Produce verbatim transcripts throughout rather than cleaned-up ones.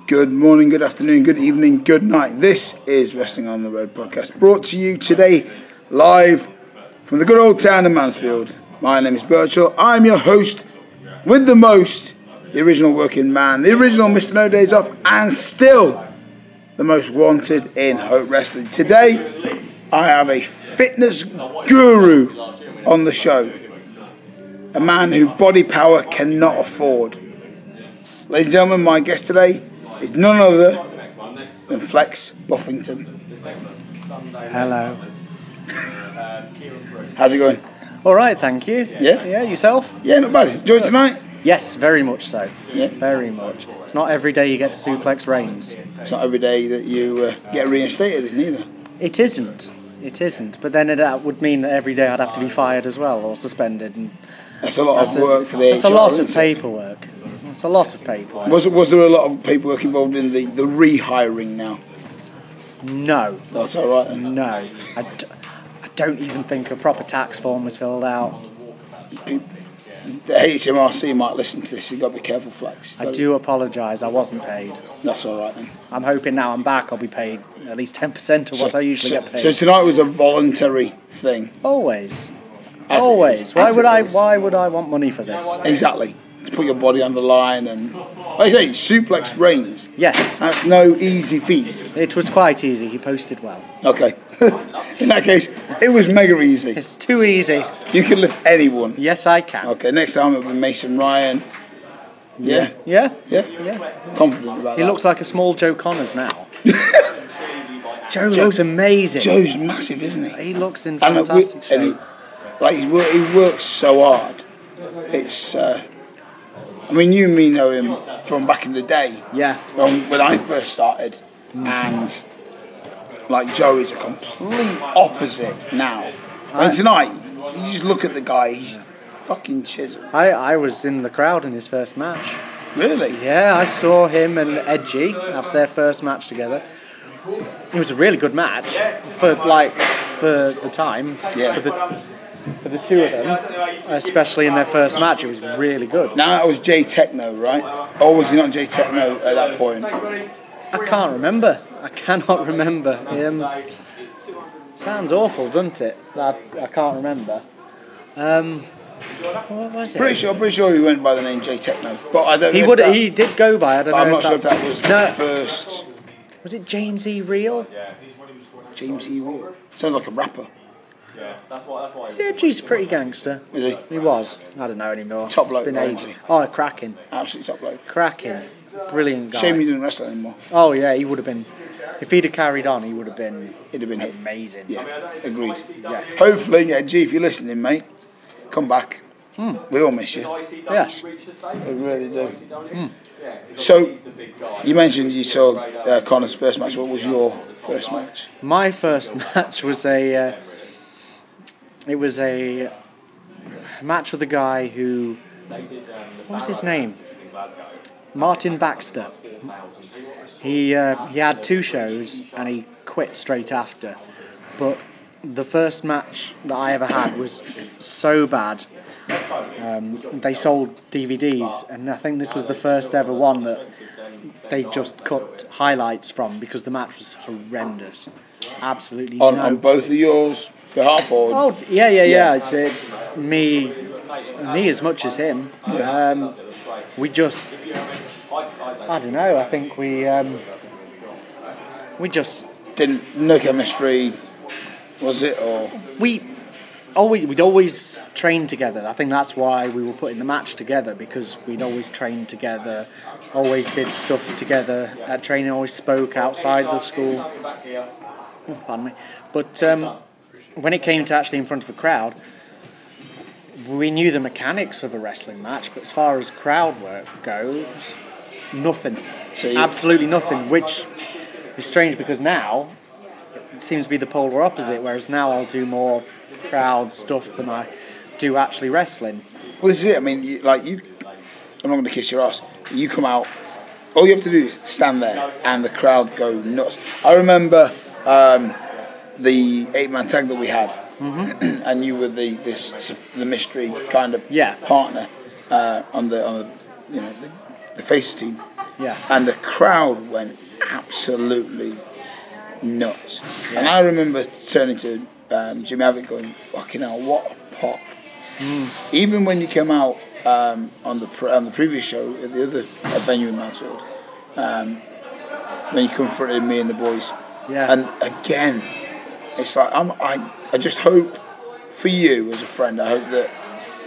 Good morning, good afternoon, good evening, good night. This is Wrestling on the Road podcast, brought to you today live from the good old town of Mansfield. My name is Birchall. I'm your host with the most, the original working man, the original Mister No Days Off, and still the most wanted in Hope Wrestling. Today, I have a fitness guru on the show, a man who body power cannot afford. Ladies and gentlemen, my guest today is none other than Flex Buffington. Hello. How's it going? All right, thank you. Yeah? Yeah, yourself? Yeah, not bad. Enjoyed tonight? Yes, very much so. Yeah? Very much. It's not every day you get to suplex Reigns. It's not every day that you uh, get reinstated, neither. It isn't. It isn't. But then it uh, would mean that every day I'd have to be fired as well or suspended. And That's a lot that's of work a, for the It's H R, a lot isn't of it? paperwork. It's a lot of paperwork. Was, was there a lot of paperwork involved in the, the rehiring now? No. That's all right then. No. I, d- I don't even think a proper tax form was filled out. The H M R C might listen to this. You've got to be careful, Flex. I do apologise, I wasn't paid. That's all right then. I'm hoping now I'm back I'll be paid at least ten percent of what So- I usually so, get paid. So tonight was a voluntary thing. Always. As it Always. is, Why as would it I is. why would I want money for this? Exactly. To put your body on the line and, like I say, suplex Reigns. Yes. That's no easy feat. It was quite easy. He posted well. Okay. In that case, it was mega easy. It's too easy. You can lift anyone. Yes, I can. Okay, next time it'll be Mason Ryan. Yeah. Yeah? Yeah? Yeah. Confident about He that. looks like a small Joe Connors now. Joe looks amazing. Joe's massive, isn't he? He looks in And, uh, fantastic we- and shape. he, like he, work, he works so hard. It's. Uh, I mean, you and me know him from back in the day. Yeah. When, when I first started, and like Joe is a complete opposite now. And tonight, you just look at the guy. He's fucking chiseled. I, I was in the crowd in his first match. Really? Yeah, I saw him and Edgy have their first match together. It was a really good match for like for the time. Yeah. For the for the two of them, especially in their first match, it was really good. Now that was J Techno, right? Or was he not J Techno at that point? I can't remember. I cannot remember. Um, sounds awful, doesn't it? I, I can't remember. Um, what was it? Pretty sure, pretty sure he went by the name J Techno, but I don't. He know would. if that, He did go by. I don't but know. I'm not if sure if that was no. the first. Was it James E. Real? James E. Real. Sounds like a rapper. Yeah, he's pretty gangster. Is he? He was. I don't know anymore. Top bloke, It's been though, ages. isn't he? Oh, cracking, Absolutely top bloke. cracking, brilliant guy. Shame he didn't wrestle anymore. Oh yeah, he would have been. If he'd have carried on, he would have been He'd have been hit. amazing. Yeah, agreed. Yeah. Hopefully, yeah, G, if you're listening, mate, come back. We all miss you. Yes. We really do. So, you mentioned you saw uh, Connor's first match. What was your first match? My first match was a. Uh, it was a match with a guy who. What was his name? Martin Baxter. He uh, he had two shows and he quit straight after. But the first match that I ever had was so bad. Um, they sold D V Ds, and I think this was the first ever one that they just cut highlights from because the match was horrendous. Absolutely On, no. on both of yours behalf, or Oh yeah, yeah, yeah. Yeah. It's, it's me, me as much as him. Um, we just, I don't know. I think we, um, we just, didn't no chemistry, was it? Or we always, we'd always train together. I think that's why we were putting the match together because we'd always trained together, always did stuff together at training. Always spoke outside the school. Oh, pardon me, but. Um, When it came to actually in front of a crowd, we knew the mechanics of a wrestling match, but as far as crowd work goes, nothing. So you- Absolutely nothing, which is strange because now it seems to be the polar opposite, whereas now I'll do more crowd stuff than I do actually wrestling. well, this is it. I mean, you, like you, I'm not going to kiss your ass. You come out. All you have to do is stand there, and the crowd go nuts. I remember. Um, the eight-man tag that we had, mm-hmm. and you were the this the mystery kind of Yeah. partner uh, on the on the you know the, the faces team. Yeah. And the crowd went absolutely nuts. Yeah. And I remember turning to um, Jimmy Havoc going, fucking hell, what a pop. Mm. Even when you came out um, on the pre- on the previous show at the other uh, venue in Mansfield, um, when you confronted me and the boys. Yeah. And again, it's like, I'm, I, I just hope for you as a friend, I hope that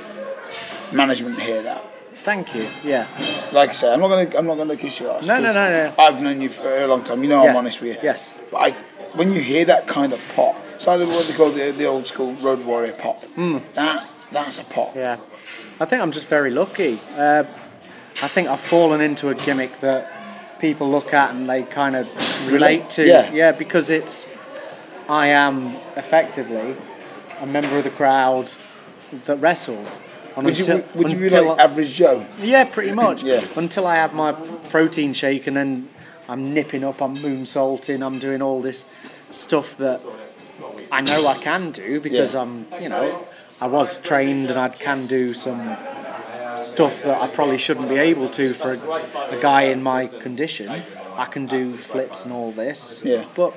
management hear that. Thank you. Yeah. Like I say, I'm not gonna, I'm not gonna kiss your ass. No, no, no, no. I've known you for a long time. You know, yeah. I'm honest with you. Yes. But I, when you hear that kind of pop, it's like what they call the, the old school Road Warrior pop. Mm. That, that's a pop. Yeah. I think I'm just very lucky. Uh, I think I've fallen into a gimmick that people look at and they kind of relate to. Yeah. Yeah, because it's, I am effectively a member of the crowd that wrestles. And Would until, you would you be until like I, Average Joe? Yeah, pretty much. Yeah. Until I have my protein shake and then I'm nipping up, I'm moonsaulting, I'm doing all this stuff that I know I can do because yeah. I'm, you know, I was trained and I can do some stuff that I probably shouldn't be able to for a, a guy in my condition. I can do flips and all this. Yeah. But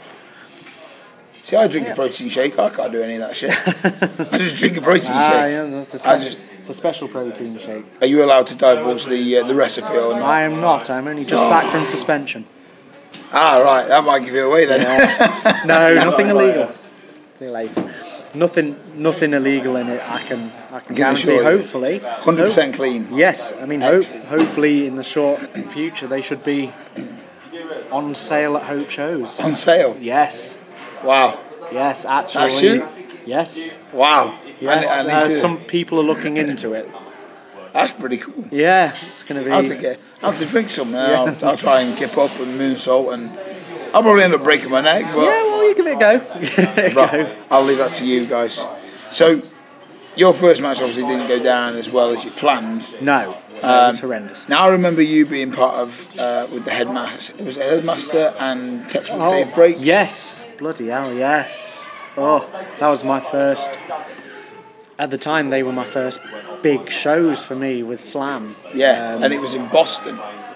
see, I drink yeah. a protein shake. I can't do any of that shit. I just drink a protein ah, shake. Yeah, that's a special, I just, it's a special protein shake. Are you allowed to divulge the uh, the recipe or not? I am not. I'm only just back from suspension. Ah, right. That might give you away then. Yeah. No, nothing illegal. See you later. Nothing, nothing illegal in it. I can, I can guarantee. Hopefully, hundred percent clean. Yes, I mean, hope, hopefully in the short future they should be on sale at Hope shows. On sale. Yes. Wow. Yes, actually. That's you? Yes. Wow. Yes. I, I uh, to... Some people are looking into it. That's pretty cool. Yeah, it's going to be. I'll take it. I'll have to drink some. Uh, yeah. I'll, I'll try and kip up and moonsault, and I'll probably end up breaking my neck. But yeah, well, you give it a go. Give it a go. I'll leave that to you guys. So, your first match obviously didn't go down as well as you planned. No, it um, was horrendous. Now I remember you being part of uh, with the headmaster. It was a headmaster and Texas oh, Dave Breaks. Yes, bloody hell, yes. Oh, that was my first. At the time, they were my first big shows for me with Slam. Yeah, um, and it was in Boston,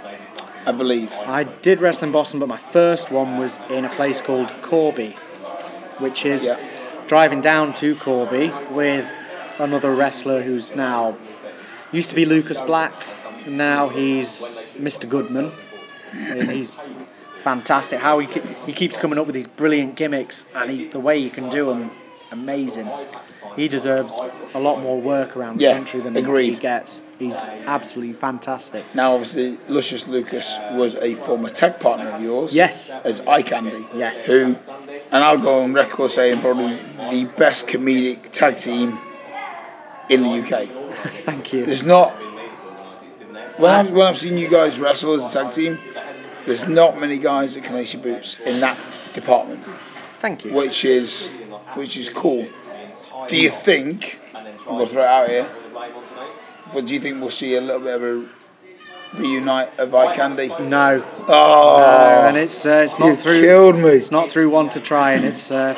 I believe. I did wrestle in Boston, but my first one was in a place called Corby, which is yeah. driving down to Corby with another wrestler who's now used to be Lucas Black, and now he's Mister Goodman, and he's fantastic. How he he keeps coming up with these brilliant gimmicks, and he, the way he can do them, amazing. He deserves a lot more work around the yeah, country than agreed. he gets. He's absolutely fantastic. Now, obviously, Lucius Lucas was a former tag partner of yours. Yes. As Eye Candy. Yes. Who, and I'll go on record saying probably the best comedic tag team in the U K. Thank you. There's not. When I've, when I've seen you guys wrestle as a tag team, there's not many guys that can ace your boots in that department. Thank you. Which is, which is cool. Do you think, I'm going to throw it out here, but do you think we'll see a little bit of a reunite of Eye Candy? No. Oh, no, and it's uh, it's not you through. Killed me. It's not through one to try, and it's. Uh,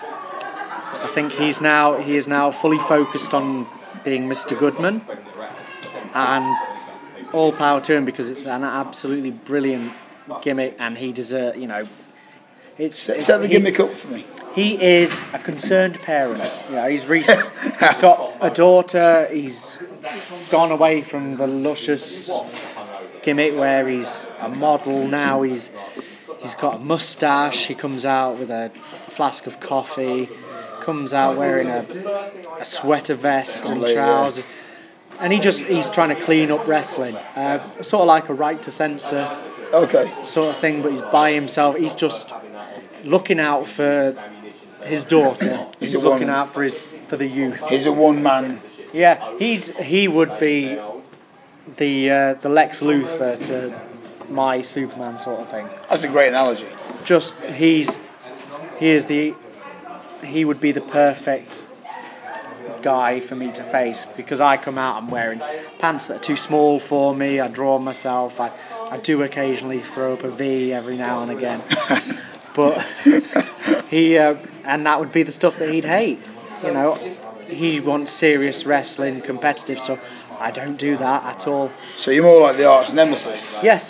I think he's now he is now fully focused on being Mister Goodman, and all power to him because it's an absolutely brilliant gimmick, and he deserves. You know, it's set, it's, set the he, gimmick up for me. He is a concerned parent. You know, he's recent, he's got a daughter. He's gone away from the luscious gimmick where he's a model now. He's he's got a moustache. He comes out with a flask of coffee. Comes out wearing a, a sweater vest and trousers. And he just he's trying to clean up wrestling. Uh, sort of like a right to censor okay. sort of thing, but he's by himself. He's just looking out for his daughter. He's, he's looking one, out for his for the youth. He's a one man. Yeah, he's he would be the uh, the Lex Luthor to my Superman sort of thing. That's a great analogy. Just he's he is the he would be the perfect guy for me to face because I come out I'm wearing pants that are too small for me. I draw myself. I I do occasionally throw up a V every now and again. But he, uh, and that would be the stuff that he'd hate. You know, he wants serious wrestling, competitive stuff. I don't do that at all. So you're more like the arch nemesis. Yes,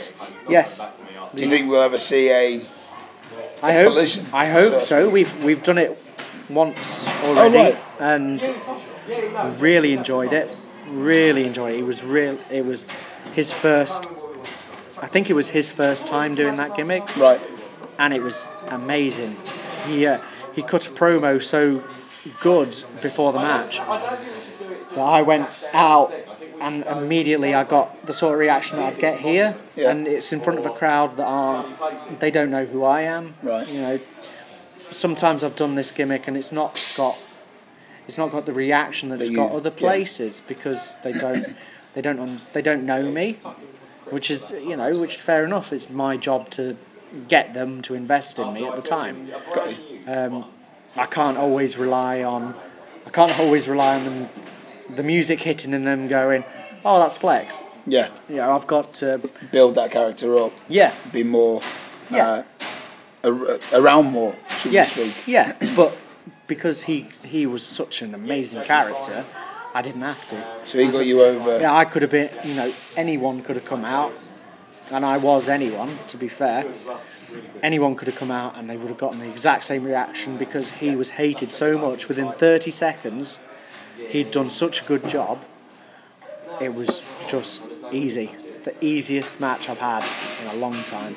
Yes. Do you think we'll ever see a, a I hope. collision? I hope so. so. We've we've done it once already, Oh, right. and really enjoyed it. Really enjoyed it. It was real. It was his first. I think it was his first time doing that gimmick. Right. And it was amazing. He uh, he cut a promo so good before the match that I went out and immediately I got the sort of reaction that I'd get here. Yeah. And it's in front of a crowd that aren't, they don't know who I am. Right. You know, sometimes I've done this gimmick and it's not got it's not got the reaction that That it's you- got other yeah. places because they don't they don't un- they don't know me, which is you know which is fair enough. It's my job to get them to invest in me at the time. Got you. Um, I can't always rely on I can't always rely on them, the music hitting and them going, oh, that's Flex. Yeah. You know, I've got to Build that character up. yeah Be more. Yeah. Uh, ar- around more, should yes we speak? yeah but because he he was such an amazing character, I didn't have to. So he got you over. Yeah, I could have been, you know, anyone could have come out, and I was anyone, to be fair. Anyone could have come out and they would have gotten the exact same reaction because he was hated so much. Within thirty seconds, he'd done such a good job. It was just easy. The easiest match I've had in a long time.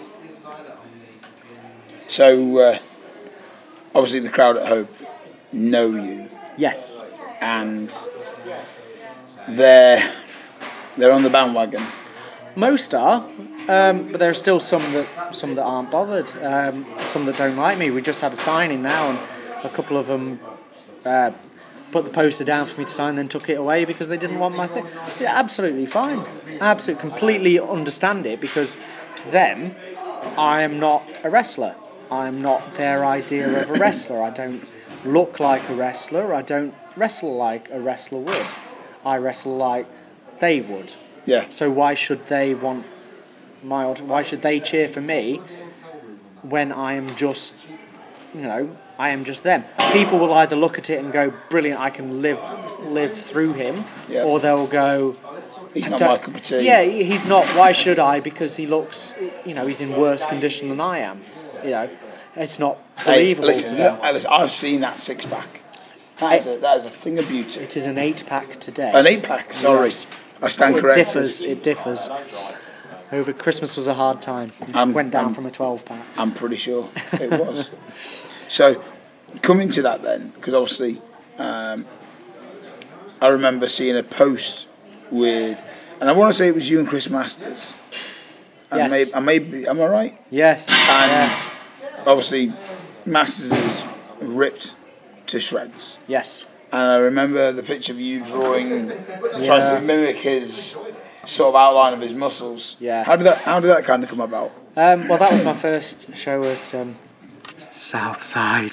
So, uh, obviously, the crowd at Hope know you, Yes. and they're they're on the bandwagon. Most are, um, but there are still some that some that aren't bothered. Um, some that don't like me. We just had a signing now, and a couple of them uh, put the poster down for me to sign, then took it away because they didn't want my thing. Yeah, absolutely fine. Absolutely, completely understand it because to them, I am not a wrestler. I am not their idea of a wrestler. I don't look like a wrestler. I don't wrestle like a wrestler would. I wrestle like they would. Yeah. So why should they want my? Why should they cheer for me when I am just, you know, I am just them? People will either look at it and go, "Brilliant, I can live live through him," Yeah. or they'll go, He's not "Don't- my cup of tea. Yeah, he's not. Why should I? Because he looks, you know, he's in worse condition than I am. You know, it's not Hey, believable listen, to them. look, listen, I've seen that six pack. That is a that is a thing of beauty. It is an eight pack today. An eight pack. Sorry, Yes. I stand It corrected. differs. It differs. Over Christmas was a hard time. I'm- Went down I'm- from a twelve pack. I'm pretty sure it was. So, coming to that then, because obviously, um, I remember seeing a post with, and I want to say it was you and Chris Masters. And Yes. Maybe, I may be, am I right? Yes. And yes. obviously, Masters is ripped to shreds. Yes. And I remember the picture of you drawing, trying Yeah. to mimic his sort of outline of his muscles. Yeah. How did that? How did that kind of come about? Um, well, that was my first show at um, Southside,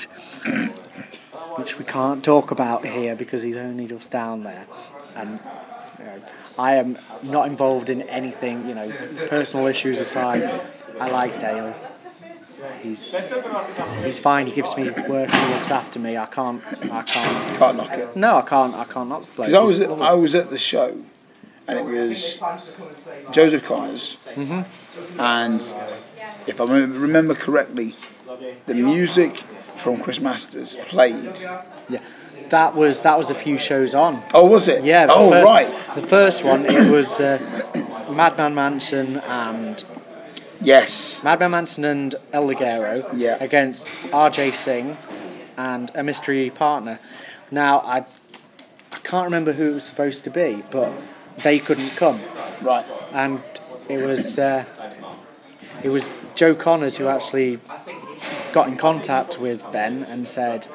which we can't talk about here because he's only just down there, and you know, I am not involved in anything. You know, personal issues aside, I like Dale. He's he's fine. He gives me work and he looks after me. I can't. I can't. Can't knock it. No, I can't. I can't knock the bloke. Because I was He's at, I was at the show, and it was Joseph Connors, Mm-hmm. and if I remember, remember correctly, the music from Chris Masters played. Yeah, that was that was a few shows on. Oh, was it? Yeah. the Oh, first, right. The first one it was uh, Madman Manson and Yes. Madman Manson and El Ligero Yeah. against R J Singh and a mystery partner. Now I I can't remember who it was supposed to be, but they couldn't come, Right. and it was uh, it was Joe Connors who actually got in contact with Ben and said,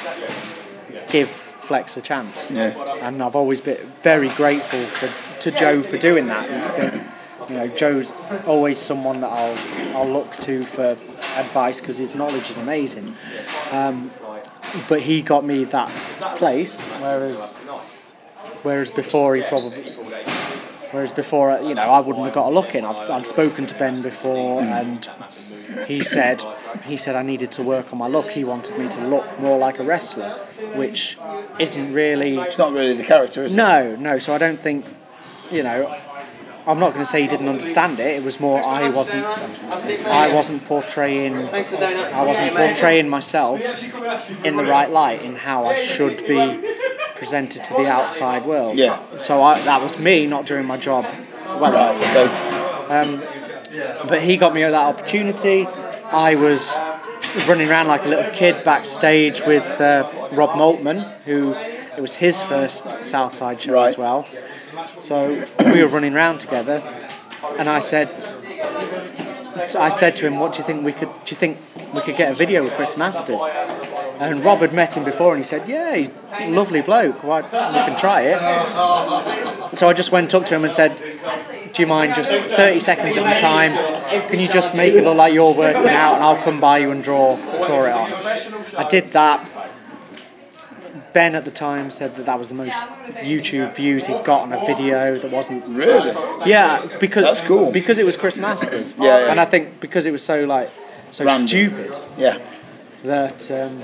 "Give Flex a chance." Yeah. And I've always been very grateful for to Joe for doing that. He's been, you know, Joe's always someone that I'll I'll look to for advice because his knowledge is amazing. Um, but he got me that place, whereas whereas before he probably whereas before you know I wouldn't have got a look in. I've, I'd spoken to Ben before and he said he said I needed to work on my look. He wanted me to look more like a wrestler, which isn't really. It's not really the character, is it? No, no. So I don't think, you know, I'm not going to say he didn't understand it. It was more I wasn't. I wasn't portraying. I wasn't portraying myself in the right light in how I should be presented to the outside world. Yeah. So I, that was me not doing my job well enough. Right, okay. Um, but he got me that opportunity. I was running around like a little kid backstage with uh, Rob Maltman, who it was his first Southside show Right. as well. So we were running around together, and I said, so I said to him, "What do you think we could? Do you think we could get a video with Chris Masters?" And Rob had met him before, and he said, "Yeah, he's a lovely bloke. Why, we can try it." So I just went up to him and said, "Do you mind just thirty seconds of your time? Can you just make it look like you're working out, and I'll come by you and draw draw it on?" I did that. Ben at the time said that that was the most YouTube views he'd got on a video that wasn't Really? yeah because That's cool. because it was Chris Masters. Yeah, yeah. And I think because it was so like so Random. stupid Yeah. that um,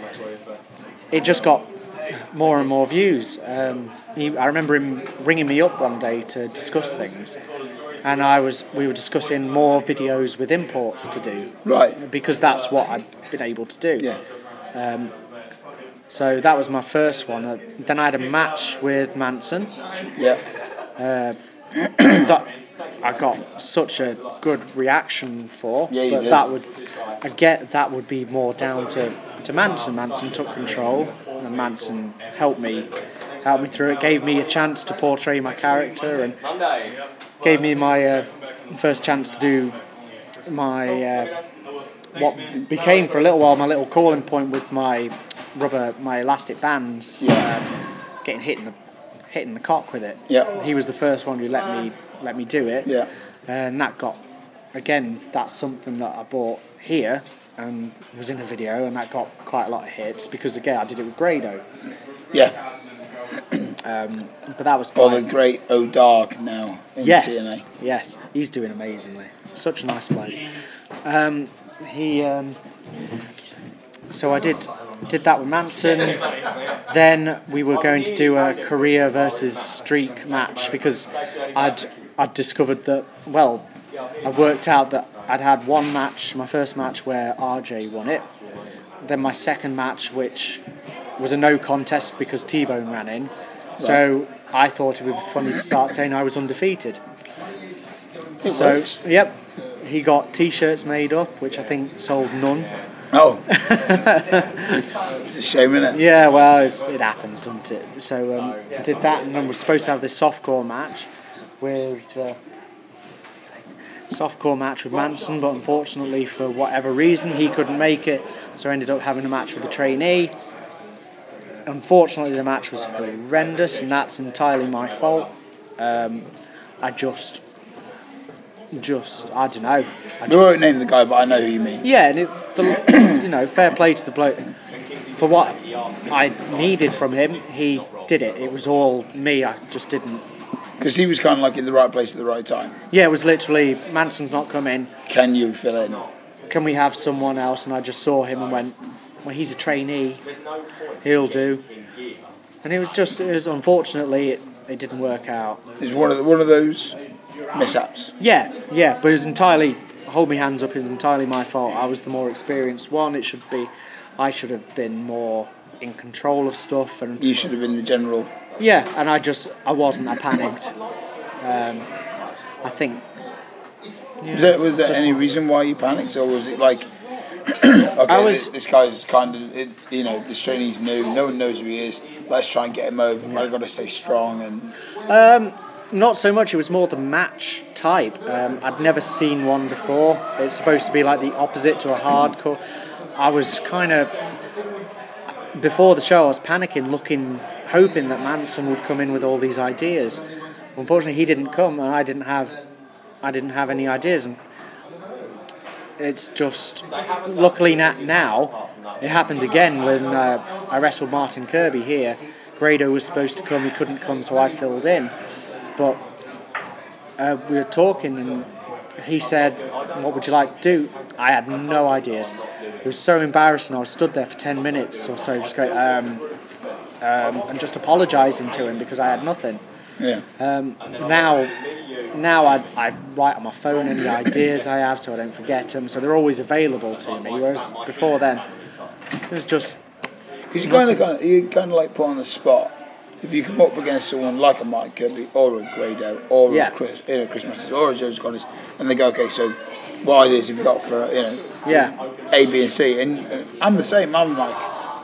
it just got more and more views. Um, he, I remember him ringing me up one day to discuss things, and I was we were discussing more videos with imports to do Right. because that's what I'd been able to do. Yeah. Um, so that was my first one. Uh, then I had a match with Manson. Yeah. Uh, that I got such a good reaction for, Yeah, you but did. that would, I get that would be more down to, to Manson. Manson took control, and Manson helped me, helped me through it. Gave me a chance to portray my character, and gave me my uh, first chance to do my uh, what became for a little while my little calling point with my rubber, my elastic bands, Yeah. um, getting hit in the hitting the cock with it. Yeah. He was the first one who let me let me do it. Yeah. And that got, again, that's something that I bought here and was in a video, and that got quite a lot of hits because again I did it with Grado. Yeah. Um, but that was Or quite, the great O'Dark now in yes, T N A. yes, he's doing amazingly. Such a nice bloke. Um, he. Um, so I did did that with Manson. Then we were going to do a career versus streak match because I'd I'd discovered that well, I worked out that I'd had one match, my first match where R J won it. Then my second match, which was a no contest because T-Bone ran in. So I thought it would be funny to start saying I was undefeated. It So, works. yep, he got T-shirts made up, which I think sold none. Oh. It's a shame, isn't it? Yeah, well, it's, it happens, doesn't it? So um, I did that, and then we're supposed to have this softcore match with uh, softcore match with Manson, but unfortunately, for whatever reason, he couldn't make it. So I ended up having a match with the trainee. Unfortunately, the match was horrendous, and that's entirely my fault. Um, I just, just, I don't know. I We just, won't name the guy, but I know who you mean. yeah, and it, the, you know, fair play to the bloke. For what I needed from him, he did it. It was all me. I just didn't. Because he was kind of like in the right place at the right time. Yeah, it was literally Manson's not coming. Can you fill in? Can we have someone else? And I just saw him and went, well, he's a trainee. He'll do. And it was just, it was unfortunately, it, it didn't work out. It's one of the, one of those mishaps. Yeah, yeah, but it was entirely, hold my hands up, it was entirely my fault. I was the more experienced one. It should be, I should have been more in control of stuff. And You should have been the general. yeah, and I just, I wasn't, I panicked. Um, I think. Yeah, Was there, was there just- any reason why you panicked, or was it like, okay, I was- this, this guy's kind of, it, you know, this trainee's new, no one knows who he is, let's try and get him over, but I've got to stay strong. And Um, not so much. It was more the match type. Um, I'd never seen one before. It's supposed to be like the opposite to a hardcore. I was kind of before the show. I was panicking, looking, hoping that Manson would come in with all these ideas. Unfortunately, he didn't come, and I didn't have. I didn't have any ideas, and it's just. Luckily, na- now it happened again when uh, I wrestled Martin Kirby here. Grado was supposed to come, he couldn't come, so I filled in. But uh, we were talking, and he said, "What would you like to do?" I had no ideas. It was so embarrassing. I was stood there for ten minutes or so, just going, um, um, and just apologising to him because I had nothing. yeah, Um, now, now I, I write on my phone any ideas I have so I don't forget them, so they're always available to me, whereas before then it was just... Because you kind of, kind of, you kind of like put on the spot. If you come up against someone like a Mike Kirby or a Grado or yeah. a Chris, you know, Chris Masters or a Joe Scottis, and they go, okay, so what ideas have you got for, you know, for yeah. A, B, and C? And, and I'm the same. I'm like,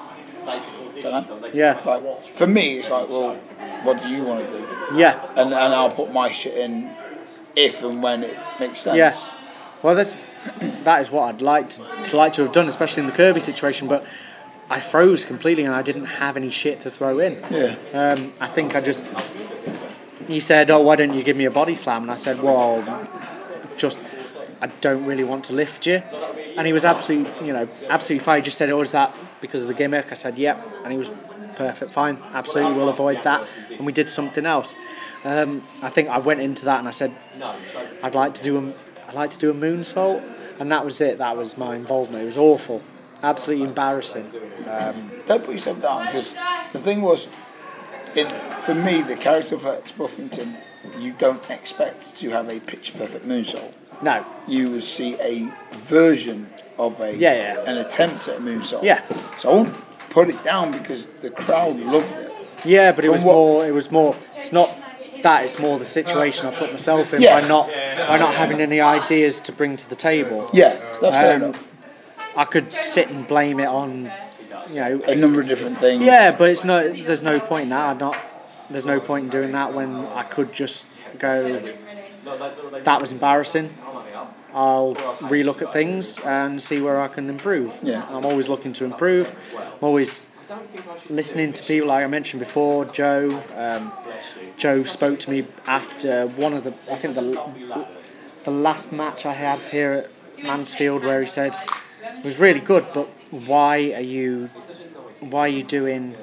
don't know. Yeah. Like, for me, it's like, well, what do you want to do? Yeah. And and I'll put my shit in if and when it makes sense. Yes. Well, that's that is what I'd like to, to like to have done, especially in the Kirby situation, but I froze completely and I didn't have any shit to throw in. Yeah. Um, I think I just... He said, oh, why don't you give me a body slam? And I said, well, just... I don't really want to lift you. And he was absolutely, you know, absolutely fine. He just said, oh, is that because of the gimmick? I said, yep. And he was perfect, fine. Absolutely, we'll avoid that. And we did something else. Um, I think I went into that and I said, I'd like to do a, I'd like to do a moonsault. And that was it. That was my involvement. It was awful. Absolutely embarrassing. Um, Don't put yourself down, because the thing was, in, for me, the character of X Buffington, you don't expect to have a picture perfect moonsault. no. You will see a version of a Yeah, yeah. an attempt at a moonsault. Yeah. So I won't put it down because the crowd loved it. Yeah, but it From was what- more. It was more. It's not that. It's more the situation I put myself in Yeah. by not by not having any ideas to bring to the table. Yeah, that's fair Um, enough. I could sit and blame it on, you know. A number of different things. Yeah, but it's no. There's no point now. I'm not. There's no point in doing that when I could just go. That was embarrassing. I'll relook at things and see where I can improve. Yeah. I'm always looking to improve. I'm always listening to people, like I mentioned before. Joe. Um, Joe spoke to me after one of the. I think the the last match I had here at Mansfield, where he said it was really good, but why are you why are you doing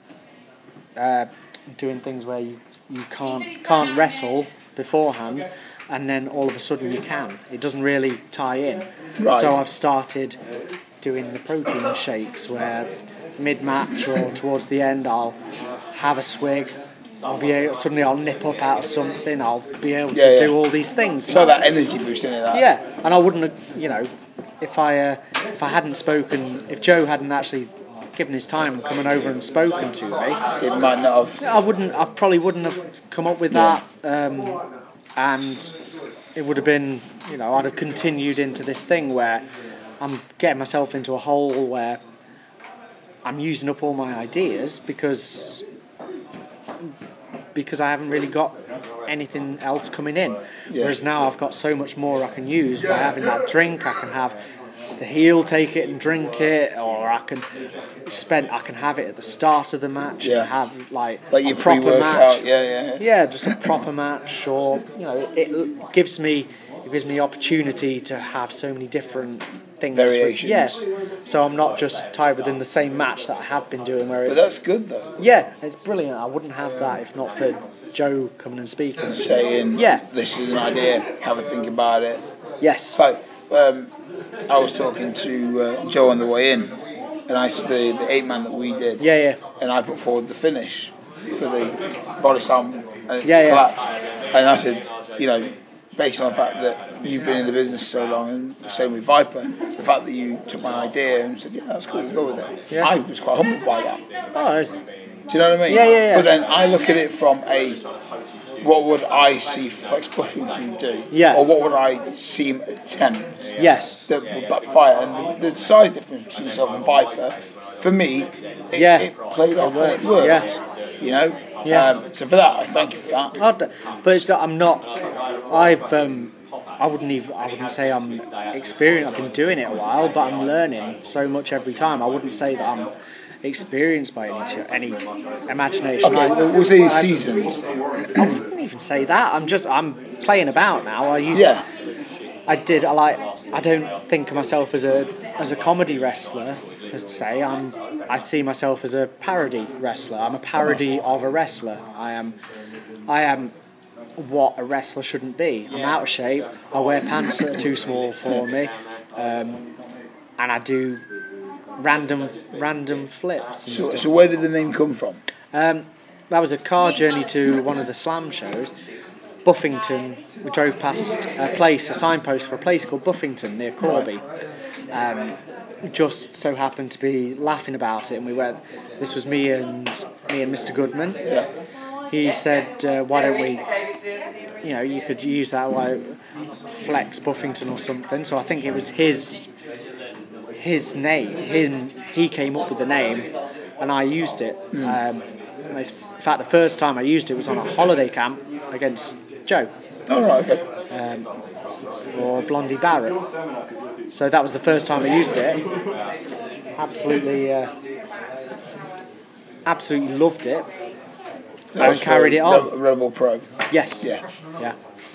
uh, doing things where you, you can't can't wrestle beforehand, and then all of a sudden you can? It doesn't really tie in. Right. So I've started doing the protein shakes where mid-match or towards the end I'll have a swig. I'll be able, suddenly I'll nip up out of something. I'll be able to Yeah, yeah. do all these things. So that energy boost in it. That. Yeah, and I wouldn't have, you know, if I uh, if I hadn't spoken, if Joe hadn't actually given his time and coming over and spoken to me, It might not have. I wouldn't, I probably wouldn't have come up with Yeah. that, um, and it would have been, you know, I'd have continued into this thing where I'm getting myself into a hole where I'm using up all my ideas because because I haven't really got anything else coming in. Yeah. Whereas now I've got so much more I can use by having that drink. I can have the heel take it and drink it, or I can spend I can have it at the start of the match Yeah. and have like, Like a your proper pre-workout. match. Yeah, yeah. Yeah, just a proper match, or you know, it gives me it gives me opportunity to have so many different things. Variations. Yes, so I'm not just tied within the same match that I have been doing. Where But it's that's good though. yeah, it's brilliant. I wouldn't have that if not for Joe coming and speaking. Saying, Yeah. this is an idea. Have a think about it. Yes. So, um, I was talking to uh, Joe on the way in, and I said the, the eight man that we did. Yeah, yeah. And I put forward the finish for the body slam and it Yeah, yeah. collapsed. And I said, you know, based on the fact that you've been in the business so long, and the same with Viper, the fact that you took my idea and said, yeah, that's cool, we'll go with it. Yeah. I was quite humbled by that. Oh, it's, Do you know what I mean? Yeah, yeah, yeah. But then I look at it from a, what would I see Flex Buffington do? Yeah. Or what would I see him attempt yes. that would backfire? And the, the size difference between yourself and Viper, for me, it, Yeah. it played off and it works, worked. yeah. You know? Yeah. Um, so for that, I thank you for that. I'd, but it's, I'm not. I've. Um, I wouldn't even. I wouldn't say I'm experienced. I've been doing it a while, but I'm learning so much every time. I wouldn't say that I'm experienced by any any imagination. Okay, I, well, we'll say he's I- seasoned. I wouldn't even say that. I'm just. I'm playing about now. I used. Yeah. I did. I like. I don't think of myself as a as a comedy wrestler per se. I'm. I see myself as a parody wrestler. I'm a parody of a wrestler. I am. I am what a wrestler shouldn't be. I'm out of shape. I wear pants that are too small for me, um, and I do random random flips and So, stuff. so where did the name come from? Um, that was a car journey to one of the slam shows. Buffington, we drove past a place, a signpost for a place called Buffington near Corby. Um, just so happened to be laughing about it, and we went. This was me and me and Mister Goodman. Yeah. He said, uh, "Why don't we? You know, you could use that like Flex Buffington or something." So I think it was his his name. Him, he came up with the name, and I used it. Mm. Um, and in fact, the first time I used it was on a holiday camp against Joe. Oh, right, okay. Um, for Blondie Barrett. So that was the first time I used it. Absolutely, uh, absolutely loved it. That and carried it on. Re- Rebel Pro. Yes. Yeah. Yeah.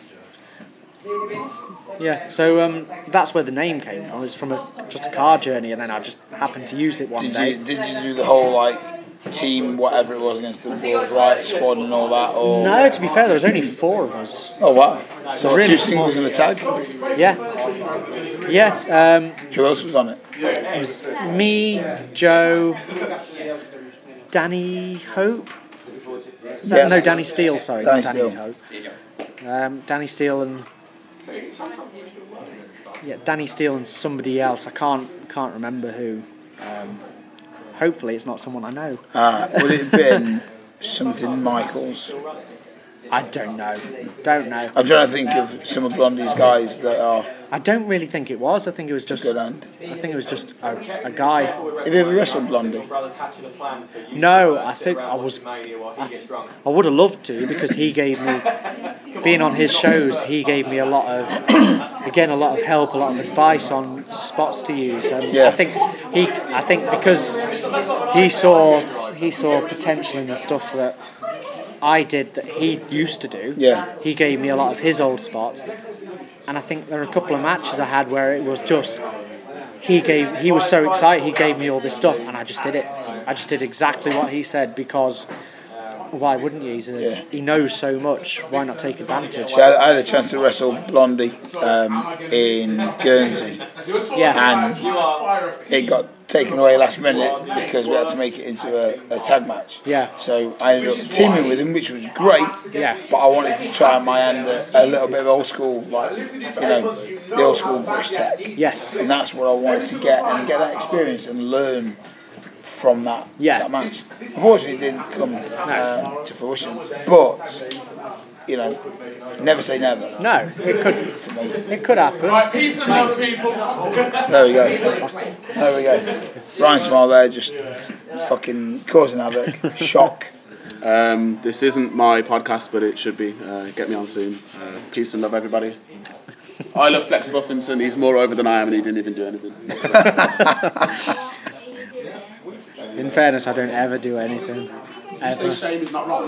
Yeah. So um, that's where the name came from. It was from a, just a car journey, and then I just happened to use it one did day. You, did you do the whole like team, whatever it was, against the World Riot Squad and all that? Or no, to be fair, there was only four of us. Oh wow! So really two small. singles and a tag. Yeah. Yeah. Um, Who else was on it? It was me, Joe, Danny Hope. Is that, Yeah. No, Danny Steele. Sorry, Danny not Danny Steele. Hope. Um, Danny Steele and yeah, Danny Steele and somebody else. I can't can't remember who. Um, hopefully, it's not someone I know. Uh, would it have been something Michaels? I don't know. Don't know. I'm trying to think of some of Blondie's guys that are I don't really think it was. I think it was just. good hand. I think it was just a, a guy. Have you ever wrestled Blondie? No, I think I was. I, I would have loved to because he gave me, being on his shows, he gave me a lot of, again, a lot of help, a lot of advice on spots to use. And Yeah. I think he, I think because he saw he saw potential in the stuff that I did that he used to do. Yeah. He gave me a lot of his old spots. And I think there are a couple of matches I had where it was just he gave he was so excited he gave me all this stuff and I just did it. I just did exactly what he said because why wouldn't you? He's a, Yeah. He knows so much. Why not take advantage? So I had a chance to wrestle Blondie um, in Guernsey, Yeah. and it got taken away last minute because we had to make it into a, a tag match. Yeah. So I ended up teaming with him, which was great. Yeah. But I wanted to try my hand at a little bit of old school, like you know, the old school British tech. Yes. And that's what I wanted to get and get that experience and learn from that Yeah. that match. Unfortunately, it didn't come uh, to fruition. But you know, never say never. No, it could it could happen. Peace and love, people. There we go. There we go. Ryan Small there, just fucking causing havoc. Shock. Um, this isn't my podcast, but it should be. Uh, get me on soon. Uh, peace and love, everybody. I love Flex Buffington. He's more over than I am, and he didn't even do anything. In fairness, I don't ever do anything. Ever. Shame is not wrong.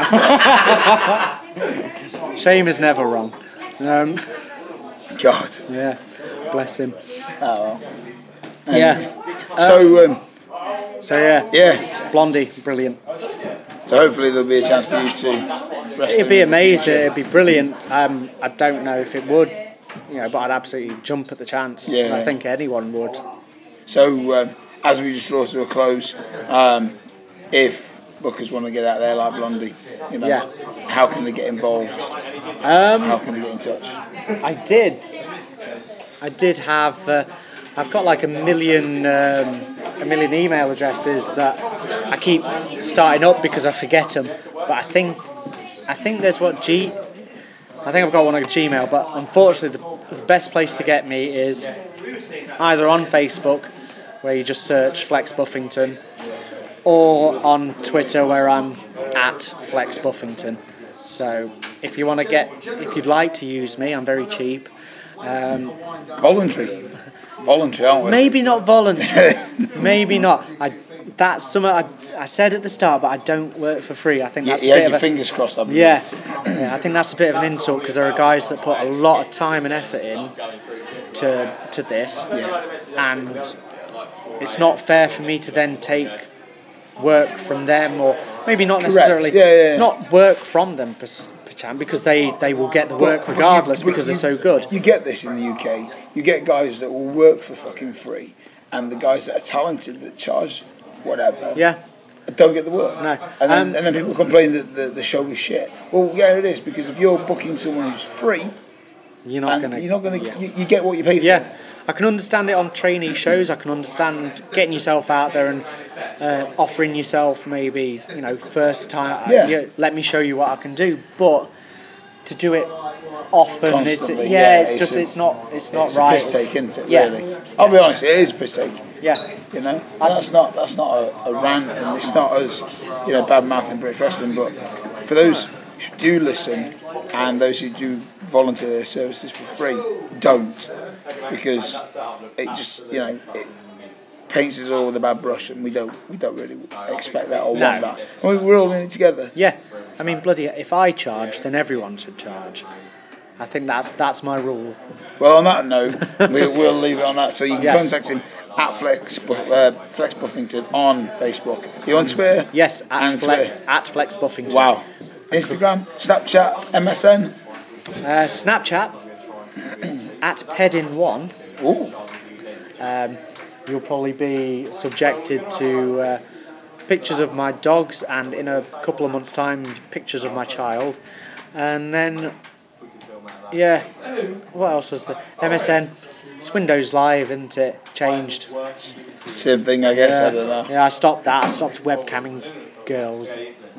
Shame is never wrong. Um, God. yeah, bless him. Oh well. Yeah. So um, So yeah, yeah. Blondie, brilliant. So hopefully there'll be a chance for you to wrestle. It'd be amazing. It'd be brilliant. Um, I don't know if it would, you know, but I'd absolutely jump at the chance. Yeah. I think anyone would. So um, as we just draw to a close, um, if bookers want to get out there like Blondie, you know, Yeah. how can they get involved? Um, How can they get in touch? I did. I did have. Uh, I've got like a million, um, a million email addresses that I keep starting up because I forget them. But I think, I think there's what G. I think I've got one on Gmail. But unfortunately, the, the best place to get me is either on Facebook, where you just search Flex Buffington, or on Twitter, where I'm at Flex Buffington. So if you want to get, if you'd like to use me, I'm very cheap. Um, Voluntary. Voluntary, aren't we? maybe not voluntary. maybe not. I, that's something I, I said at the start, but I don't work for free. I think You, that's you a had bit your of a, fingers crossed, I believe. yeah, yeah. I think that's a bit of an insult because there are guys that put a lot of time and effort in to to this, Yeah. and it's not fair for me to then take work from them, or maybe not necessarily Yeah, yeah, yeah. not work from them per, per chance, because they, they will get the work But- but you- regardless but because you- they're so good. You get this in the U K. You get guys that will work for fucking free, and the guys that are talented that charge whatever. Yeah, don't get the work. No. And then, Um, and then people complain that the, the show is shit. Well, yeah, it is, because if you're booking someone who's free, You're not and going to. you're not going to, Yeah. you, you get what you pay for. Yeah, I can understand it on trainee shows. I can understand getting yourself out there and uh, offering yourself maybe, you know, first time. Yeah. Yeah, let me show you what I can do. But to do it often, it's, yeah, Constantly, yeah, it's it's just a- it's not it's not It's right. a piss take, isn't it? Yeah. Really. I'll be honest, it is a piss take. Yeah, You know, and that's not that's not a, a rant, and it's not us, you know, bad mouthing British wrestling. But for those who do listen and those who do volunteer their services for free, don't, because it just, you know, it paints us all with a bad brush, and we don't we don't really expect that or No. want that. And we- we're all in it together. yeah. I mean, bloody, if I charge, then everyone should charge. I think that's that's my rule. Well, on that note, we, we'll leave it on that. So you can Yes. contact him at Flex Bu- uh, Flex Buffington on Facebook. You on Twitter? Yes, at And Fle- Twitter. at Flex Buffington. Wow. Instagram, Snapchat, M S N. Uh, Snapchat at Pedin one. Ooh. Um, you'll probably be subjected to uh, pictures of my dogs, and in a couple of months' time, pictures of my child. And then, yeah, what else was there? M S N. It's Windows Live, isn't it? Changed. Same thing, I guess. I don't know. Yeah, I stopped that. I stopped webcamming girls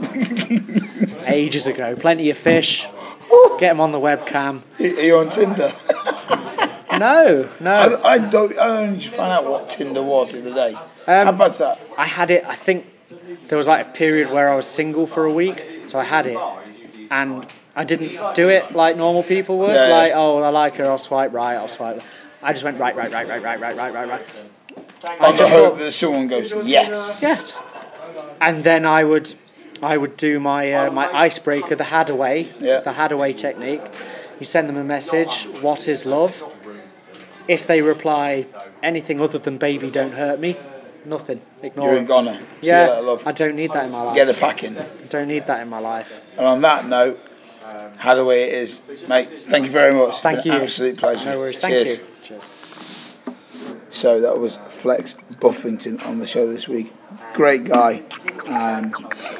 ages ago. Plenty of fish. Get them on the webcam. Are you on Tinder? No, no. I, I don't. I only just found out what Tinder was the other day. How Um, bad's that? I had it, I think there was like a period where I was single for a week, so I had it. And I didn't do it like normal people would. Yeah, yeah. Like, oh, I like her, I'll swipe right, I'll swipe left. I just went right, right, right, right, right, right, right, right, right. On the just hope thought- that someone goes yes. Yes. And then I would I would do my uh, my icebreaker, the Hadaway, Yeah. the Hadaway technique. You send them a message, what is love? If they reply anything other than baby don't hurt me, nothing. Ignore You're a them. goner. See you Yeah, later, love. I don't need that in my life. Get the packing. I don't need that in my life. And on that note, how the way it is, mate. Thank you very much. Thank It's been you. an absolute pleasure. No worries. Thank Cheers. you. Cheers. So that was Flex Buffington on the show this week. Great guy. Um,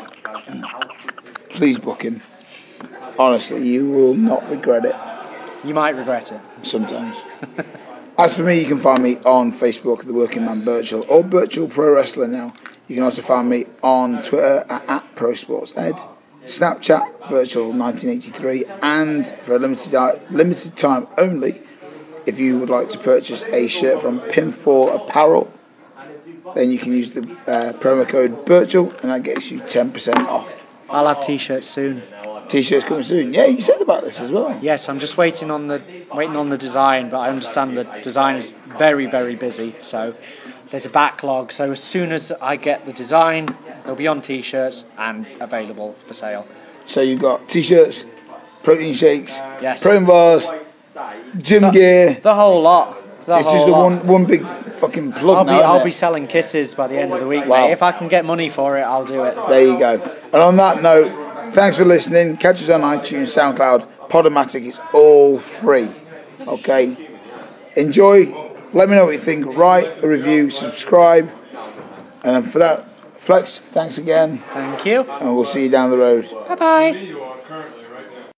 please book him. Honestly, you will not regret it. You might regret it. Sometimes. As for me, you can find me on Facebook, The Working Man Birchall, or Birchall Pro Wrestler now. You can also find me on Twitter at, at ProSportsEd, Snapchat, Birchall nineteen eighty-three, and for a limited, limited time only, if you would like to purchase a shirt from Pinfall Apparel, then you can use the uh, promo code Birchall, and that gets you ten percent off. I'll have t-shirts soon. T-shirts coming soon. Yeah, you said about this as well. Yes, I'm just waiting on the waiting on the design, but I understand the design is very, very busy, so there's a backlog. So as soon as I get the design, they'll be on t-shirts and available for sale. So you've got T-shirts, protein shakes, Yes. protein bars, gym gear. The whole lot. The This whole is the lot. one one big fucking plug I'll be now. I'll isn't be it? selling kisses by the end of the week, Wow. mate. If I can get money for it, I'll do it. There you go. And on that note, thanks for listening. Catch us on iTunes, SoundCloud, Podomatic. It's all free. Okay. Enjoy. Let me know what you think. Write a review, subscribe. And for that, Flex, thanks again. Thank you. And we'll see you down the road. Bye bye.